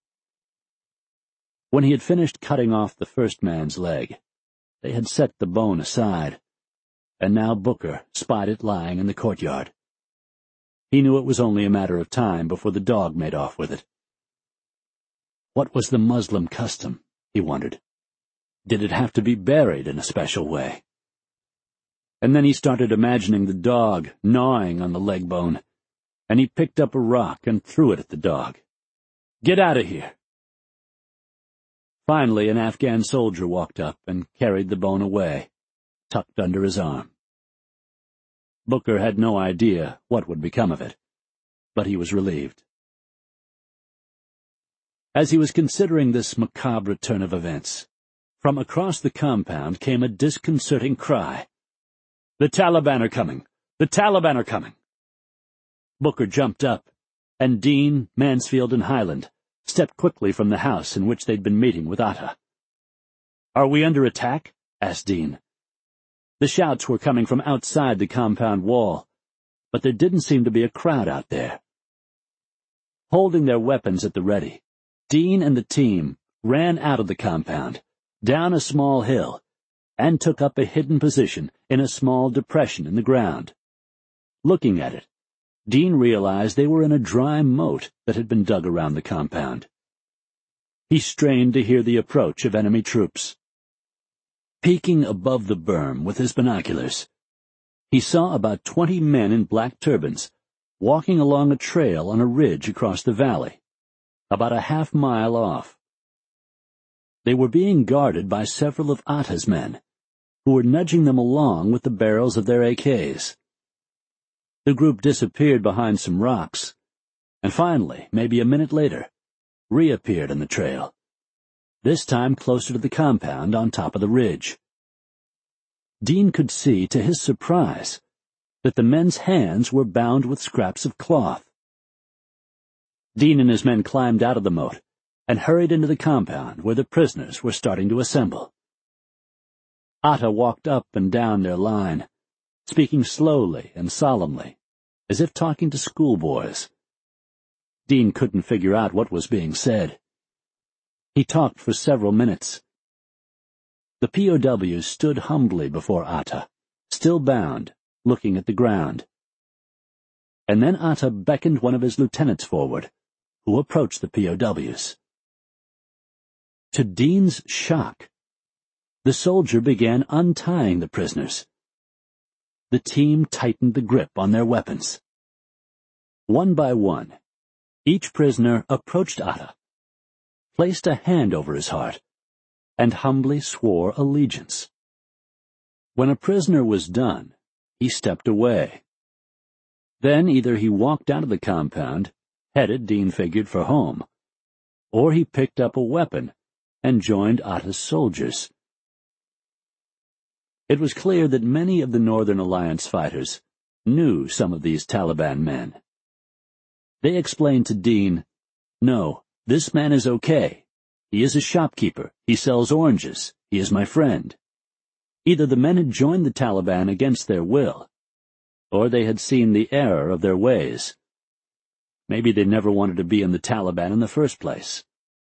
When he had finished cutting off the first man's leg, they had set the bone aside, and now Booker spied it lying in the courtyard. He knew it was only a matter of time before the dog made off with it. What was the Muslim custom, he wondered. Did it have to be buried in a special way? And then he started imagining the dog gnawing on the leg bone, and he picked up a rock and threw it at the dog. "Get out of here!" Finally, an Afghan soldier walked up and carried the bone away, tucked under his arm. Booker had no idea what would become of it, but he was relieved. As he was considering this macabre turn of events, from across the compound came a disconcerting cry. "The Taliban are coming! The Taliban are coming!" Booker jumped up, and Dean, Mansfield, and Highland stepped quickly from the house in which they'd been meeting with Atta. "Are we under attack?" asked Dean. The shouts were coming from outside the compound wall, but there didn't seem to be a crowd out there. Holding their weapons at the ready, Dean and the team ran out of the compound, down a small hill, and took up a hidden position in a small depression in the ground. Looking at it, Dean realized they were in a dry moat that had been dug around the compound. He strained to hear the approach of enemy troops. Peeking above the berm with his binoculars, he saw about 20 men in black turbans walking along a trail on a ridge across the valley, about a half-mile off. They were being guarded by several of Atta's men, who were nudging them along with the barrels of their AKs. The group disappeared behind some rocks, and finally, maybe a minute later, reappeared on the trail, this time closer to the compound on top of the ridge. Dean could see, to his surprise, that the men's hands were bound with scraps of cloth. Dean and his men climbed out of the moat and hurried into the compound where the prisoners were starting to assemble. Atta walked up and down their line, speaking slowly and solemnly, as if talking to schoolboys. Dean couldn't figure out what was being said. He talked for several minutes. The POWs stood humbly before Atta, still bound, looking at the ground. And then Atta beckoned one of his lieutenants forward, who approached the POWs. To Dean's shock, the soldier began untying the prisoners. The team tightened the grip on their weapons. One by one, each prisoner approached Atta, placed a hand over his heart, and humbly swore allegiance. When a prisoner was done, he stepped away. Then either he walked out of the compound, headed, Dean figured, for home, or he picked up a weapon and joined Atta's soldiers. It was clear that many of the Northern Alliance fighters knew some of these Taliban men. They explained to Dean, "No, this man is okay. He is a shopkeeper. He sells oranges. He is my friend." Either the men had joined the Taliban against their will, or they had seen the error of their ways. Maybe they never wanted to be in the Taliban in the first place.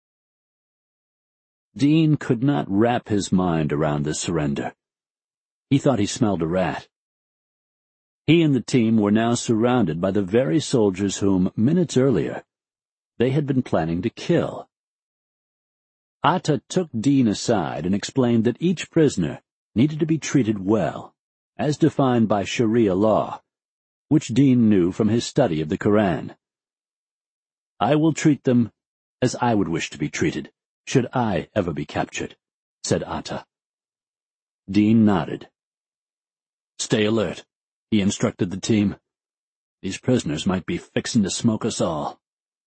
Dean could not wrap his mind around this surrender. He thought he smelled a rat. He and the team were now surrounded by the very soldiers whom, minutes earlier, they had been planning to kill. Atta took Dean aside and explained that each prisoner needed to be treated well, as defined by Sharia law, which Dean knew from his study of the Quran. "I will treat them as I would wish to be treated, should I ever be captured," said Atta. Dean nodded. "Stay alert," he instructed the team. "These prisoners might be fixing to smoke us all."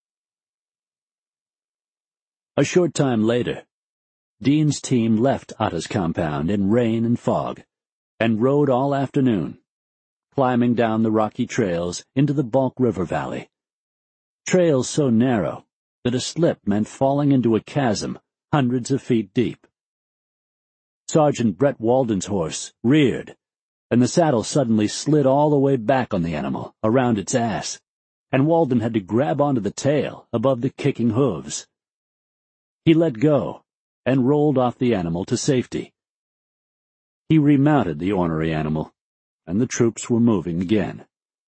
A short time later, Dean's team left Atta's compound in rain and fog, and rode all afternoon, climbing down the rocky trails into the Balk River Valley. Trails so narrow that a slip meant falling into a chasm hundreds of feet deep. Sergeant Brett Walden's horse reared, and the saddle suddenly slid all the way back on the animal, around its ass, and Walden had to grab onto the tail above the kicking hooves. He let go and rolled off the animal to safety. He remounted the ornery animal, and the troops were moving again.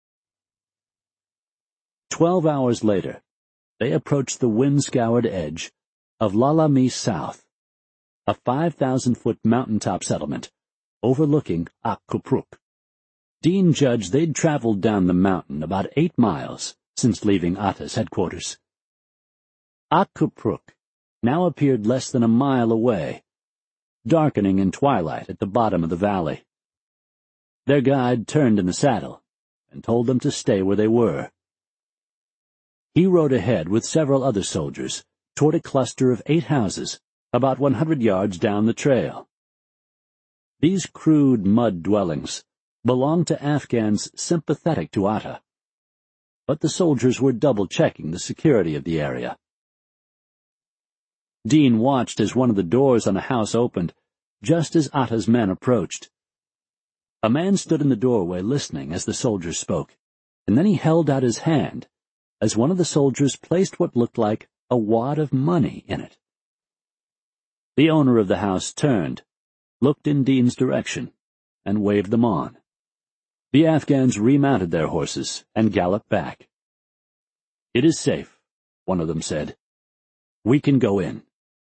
12 hours later, they approached the wind-scoured edge of Lalami South, a 5,000-foot mountaintop settlement overlooking Akkupruk. Dean judged they'd traveled down the mountain about 8 miles since leaving Atta's headquarters. Akkupruk now appeared less than a mile away, darkening in twilight at the bottom of the valley. Their guide turned in the saddle and told them to stay where they were. He rode ahead with several other soldiers toward a cluster of 8 houses about 100 yards down the trail. These crude mud dwellings belonged to Afghans sympathetic to Atta, but the soldiers were double-checking the security of the area. Dean watched as one of the doors on a house opened just as Atta's men approached. A man stood in the doorway listening as the soldiers spoke, and then he held out his hand as one of the soldiers placed what looked like a wad of money in it. The owner of the house turned, looked in Dean's direction, and waved them on. The Afghans remounted their horses and galloped back. "It is safe," one of them said. "We can go in."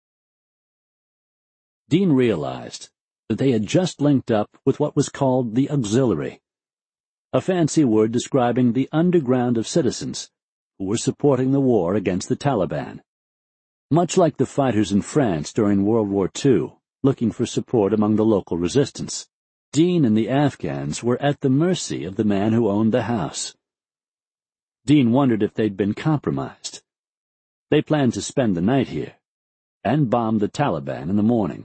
Dean realized that they had just linked up with what was called the Auxiliary, a fancy word describing the underground of citizens who were supporting the war against the Taliban. Much like the fighters in France during World War II, looking for support among the local resistance, Dean and the Afghans were at the mercy of the man who owned the house. Dean wondered if they'd been compromised. They planned to spend the night here and bomb the Taliban in the morning.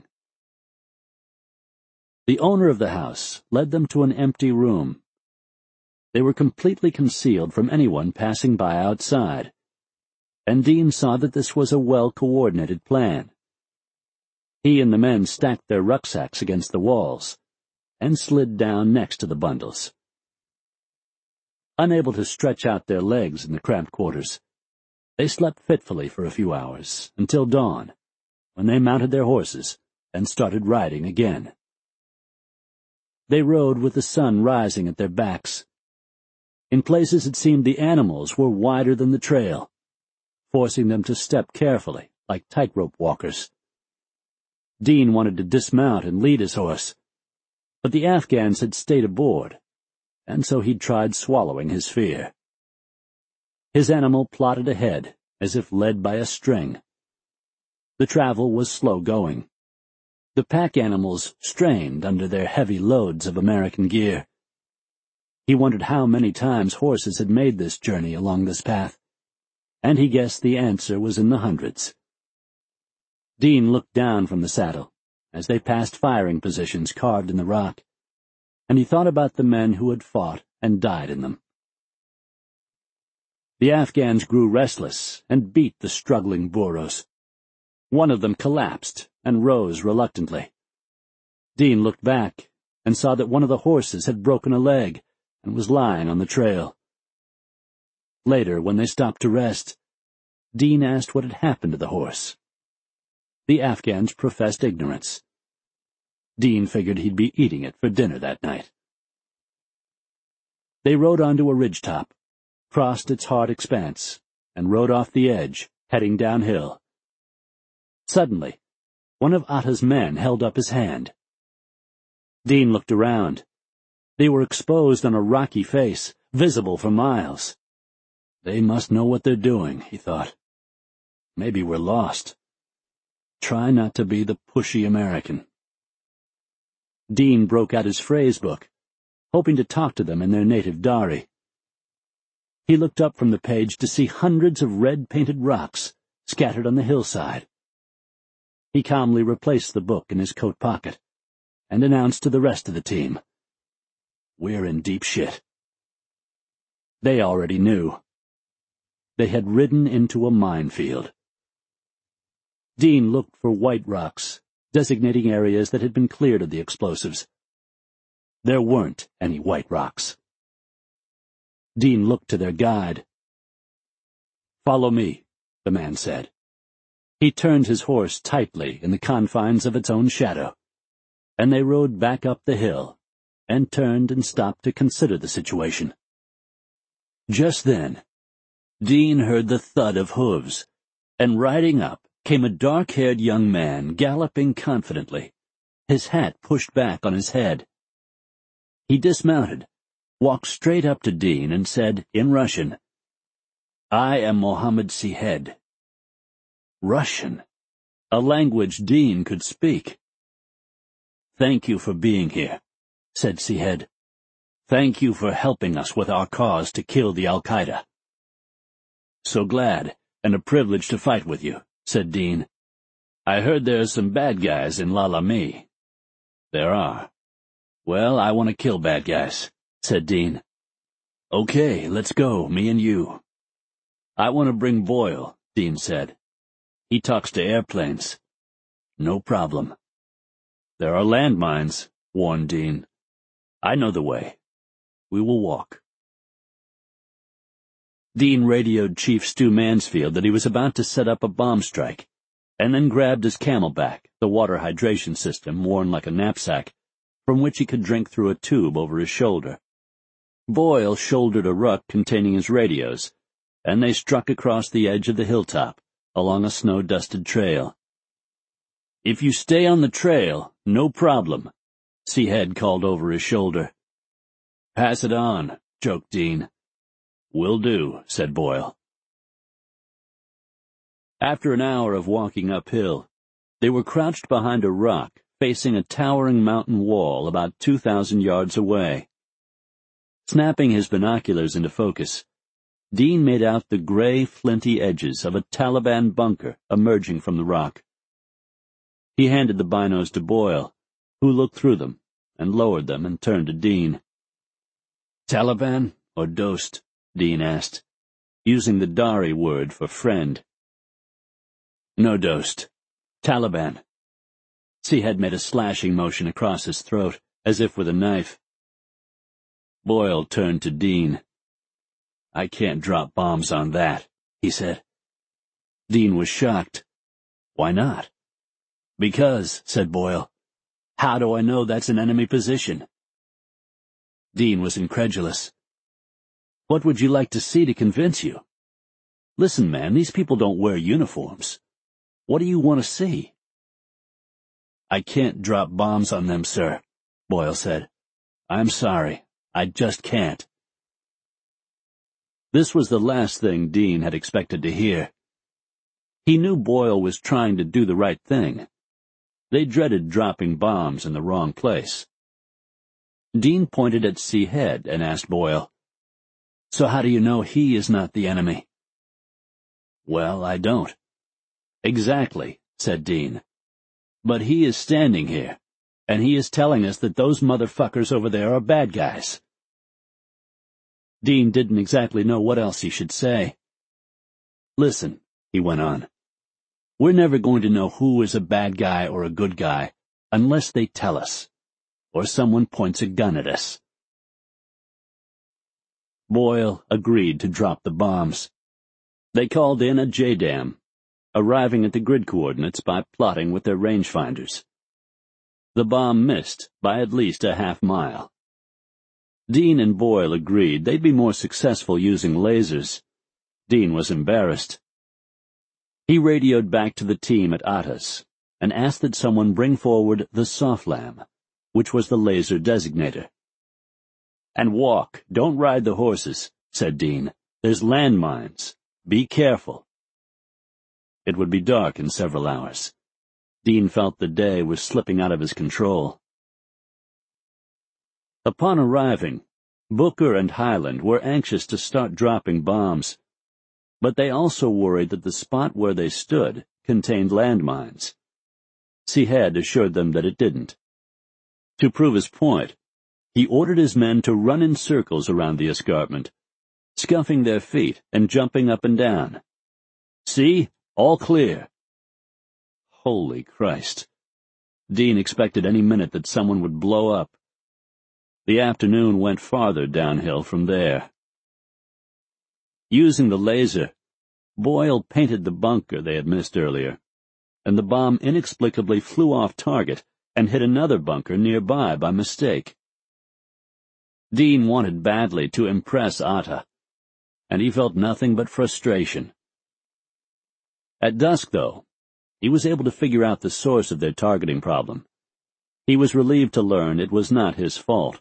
The owner of the house led them to an empty room. They were completely concealed from anyone passing by outside, and Dean saw that this was a well-coordinated plan. He and the men stacked their rucksacks against the walls and slid down next to the bundles. Unable to stretch out their legs in the cramped quarters, they slept fitfully for a few hours until dawn, when they mounted their horses and started riding again. They rode with the sun rising at their backs. In places it seemed the animals were wider than the trail, forcing them to step carefully, like tightrope walkers. Dean wanted to dismount and lead his horse, but the Afghans had stayed aboard, and so he'd tried swallowing his fear. His animal plodded ahead, as if led by a string. The travel was slow going. The pack animals strained under their heavy loads of American gear. He wondered how many times horses had made this journey along this path, and he guessed the answer was in the hundreds. Dean looked down from the saddle as they passed firing positions carved in the rock, and he thought about the men who had fought and died in them. The Afghans grew restless and beat the struggling Boros. One of them collapsed and rose reluctantly. Dean looked back and saw that one of the horses had broken a leg and was lying on the trail. Later, when they stopped to rest, Dean asked what had happened to the horse. The Afghans professed ignorance. Dean figured he'd be eating it for dinner that night. They rode onto a ridgetop, crossed its hard expanse, and rode off the edge, heading downhill. Suddenly, one of Atta's men held up his hand. Dean looked around. They were exposed on a rocky face, visible for miles. They must know what they're doing, he thought. Maybe we're lost. Try not to be the pushy American. Dean broke out his phrase book, hoping to talk to them in their native Dari. He looked up from the page to see hundreds of red-painted rocks scattered on the hillside. He calmly replaced the book in his coat pocket and announced to the rest of the team, "We're in deep shit." They already knew. They had ridden into a minefield. Dean looked for white rocks, designating areas that had been cleared of the explosives. There weren't any white rocks. Dean looked to their guide. "Follow me," the man said. He turned his horse tightly in the confines of its own shadow, and they rode back up the hill, and turned and stopped to consider the situation. Just then, Dean heard the thud of hooves, and riding up came a dark-haired young man galloping confidently, his hat pushed back on his head. He dismounted, walked straight up to Dean, and said in Russian, "I am Mohammed Sihed." Russian, a language Dean could speak. "Thank you for being here," said Sihed. "Thank you for helping us with our cause to kill the Al-Qaeda." "So glad, and a privilege to fight with you," said Dean. "I heard there's some bad guys in La-La-Mee." "There are." "Well, I want to kill bad guys," said Dean. "Okay, let's go, me and you." "I want to bring Boyle," Dean said. "He talks to airplanes." "No problem." "There are landmines," warned Dean. "I know the way. We will walk." Dean radioed Chief Stu Mansfield that he was about to set up a bomb strike, and then grabbed his Camelback, the water hydration system worn like a knapsack, from which he could drink through a tube over his shoulder. Boyle shouldered a ruck containing his radios, and they struck across the edge of the hilltop, along a snow-dusted trail. "If you stay on the trail, no problem," Sihed called over his shoulder. "Pass it on," joked Dean. "Will do," said Boyle. After an hour of walking uphill, they were crouched behind a rock facing a towering mountain wall about 2,000 yards away. Snapping his binoculars into focus, Dean made out the gray, flinty edges of a Taliban bunker emerging from the rock. He handed the binos to Boyle, who looked through them and lowered them and turned to Dean. "Taliban or Dost?" Dean asked, using the Dari word for friend. "No Dost. Taliban." Sihed made a slashing motion across his throat, as if with a knife. Boyle turned to Dean. "I can't drop bombs on that," he said. Dean was shocked. "Why not?" "Because," said Boyle, "how do I know that's an enemy position?" Dean was incredulous. "What would you like to see to convince you? Listen, man, these people don't wear uniforms. What do you want to see?" "I can't drop bombs on them, sir," Boyle said. "I'm sorry. I just can't." This was the last thing Dean had expected to hear. He knew Boyle was trying to do the right thing. They dreaded dropping bombs in the wrong place. Dean pointed at Sihed and asked Boyle, "So how do you know he is not the enemy?" "Well, I don't." "Exactly," said Dean. "But he is standing here, and he is telling us that those motherfuckers over there are bad guys." Dean didn't exactly know what else he should say. "Listen," he went on, "we're never going to know who is a bad guy or a good guy unless they tell us, or someone points a gun at us." Boyle agreed to drop the bombs. They called in a JDAM, arriving at the grid coordinates by plotting with their rangefinders. The bomb missed by at least a half-mile. Dean and Boyle agreed they'd be more successful using lasers. Dean was embarrassed. He radioed back to the team at Atas and asked that someone bring forward the Soflam, which was the laser designator. "And walk, don't ride the horses," said Dean. "There's landmines. Be careful." It would be dark in several hours. Dean felt the day was slipping out of his control. Upon arriving, Booker and Highland were anxious to start dropping bombs, but they also worried that the spot where they stood contained landmines. Sihed assured them that it didn't. To prove his point, he ordered his men to run in circles around the escarpment, scuffing their feet and jumping up and down. "See? All clear." Holy Christ. Dean expected any minute that someone would blow up. The afternoon went farther downhill from there. Using the laser, Boyle painted the bunker they had missed earlier, and the bomb inexplicably flew off target and hit another bunker nearby by mistake. Dean wanted badly to impress Atta, and he felt nothing but frustration. At dusk, though, he was able to figure out the source of their targeting problem. He was relieved to learn it was not his fault.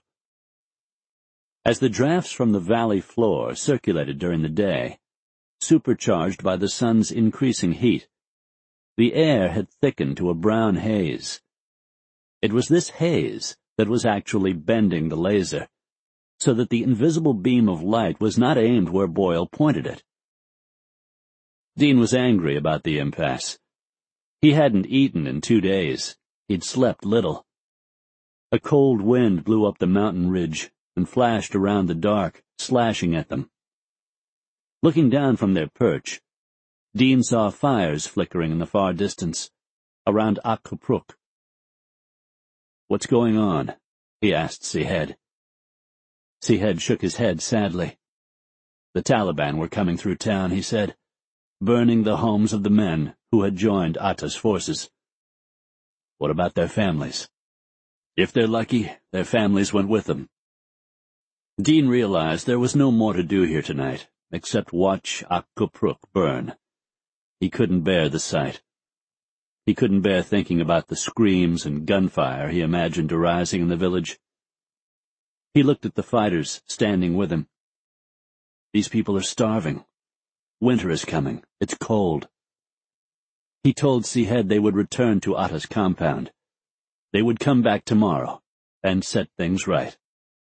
As the drafts from the valley floor circulated during the day, supercharged by the sun's increasing heat, the air had thickened to a brown haze. It was this haze that was actually bending the laser, so that the invisible beam of light was not aimed where Boyle pointed it. Dean was angry about the impasse. He hadn't eaten in 2 days. He'd slept little. A cold wind blew up the mountain ridge and flashed around the dark, slashing at them. Looking down from their perch, Dean saw fires flickering in the far distance, around Akkupruk. "What's going on?" he asked Sehed. Sehed shook his head sadly. "The Taliban were coming through town," he said, "burning the homes of the men who had joined Atta's forces." "What about their families?" "If they're lucky, their families went with them." Dean realized there was no more to do here tonight, except watch Akkupruk burn. He couldn't bear the sight. He couldn't bear thinking about the screams and gunfire he imagined arising in the village. He looked at the fighters standing with him. These people are starving. Winter is coming. It's cold. He told Sehed they would return to Atta's compound. They would come back tomorrow and set things right.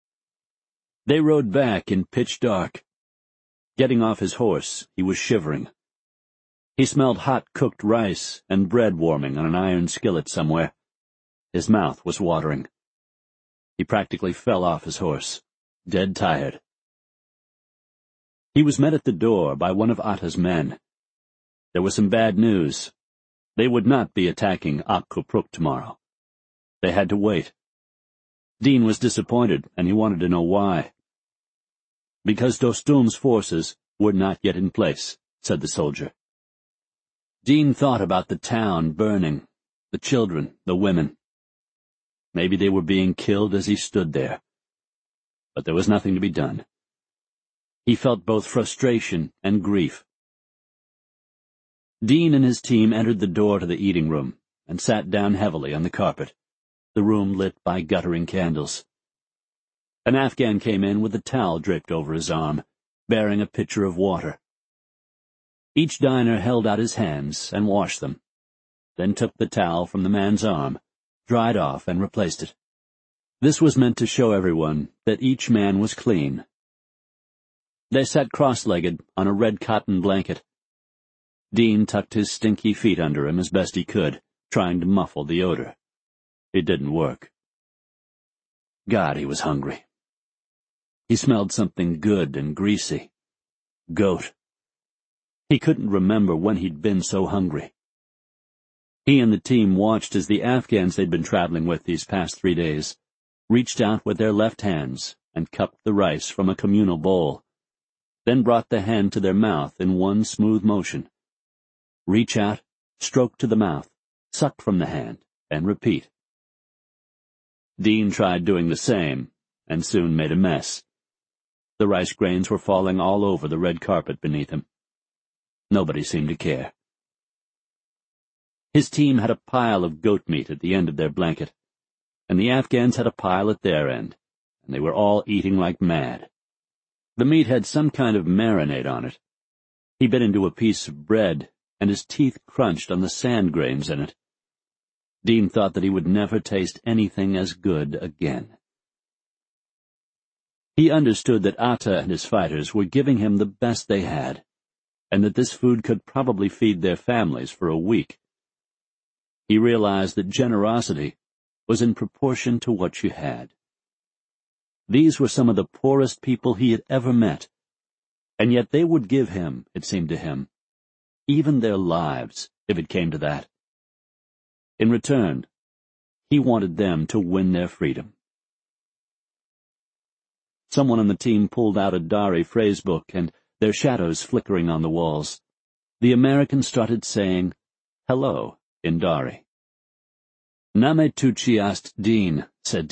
They rode back in pitch dark. Getting off his horse, he was shivering. He smelled hot cooked rice and bread warming on an iron skillet somewhere. His mouth was watering. He practically fell off his horse, dead tired. He was met at the door by one of Atta's men. There was some bad news. They would not be attacking Akkupruk tomorrow. They had to wait. Dean was disappointed, and he wanted to know why. "Because Dostum's forces were not yet in place," said the soldier. Dean thought about the town burning, the children, the women. Maybe they were being killed as he stood there. But there was nothing to be done. He felt both frustration and grief. Dean and his team entered the door to the eating room and sat down heavily on the carpet, the room lit by guttering candles. An Afghan came in with a towel draped over his arm, bearing a pitcher of water. Each diner held out his hands and washed them, then took the towel from the man's arm, dried off, and replaced it. This was meant to show everyone that each man was clean. They sat cross-legged on a red cotton blanket. Dean tucked his stinky feet under him as best he could, trying to muffle the odor. It didn't work. God, he was hungry. He smelled something good and greasy. Goat. He couldn't remember when he'd been so hungry. He and the team watched as the Afghans they'd been traveling with these past 3 days reached out with their left hands and cupped the rice from a communal bowl, then brought the hand to their mouth in one smooth motion. Reach out, stroke to the mouth, suck from the hand, and repeat. Dean tried doing the same, and soon made a mess. The rice grains were falling all over the red carpet beneath him. Nobody seemed to care. His team had a pile of goat meat at the end of their blanket, and the Afghans had a pile at their end, and they were all eating like mad. The meat had some kind of marinade on it. He bit into a piece of bread, and his teeth crunched on the sand grains in it. Dean thought that he would never taste anything as good again. He understood that Atta and his fighters were giving him the best they had, and that this food could probably feed their families for a week. He realized that generosity was in proportion to what you had. These were some of the poorest people he had ever met, and yet they would give him, it seemed to him, even their lives, if it came to that. In return, he wanted them to win their freedom. Someone on the team pulled out a Dari phrasebook, and their shadows flickering on the walls. The American started saying, "Hello," in Dari. "Name tu chiast Dean," said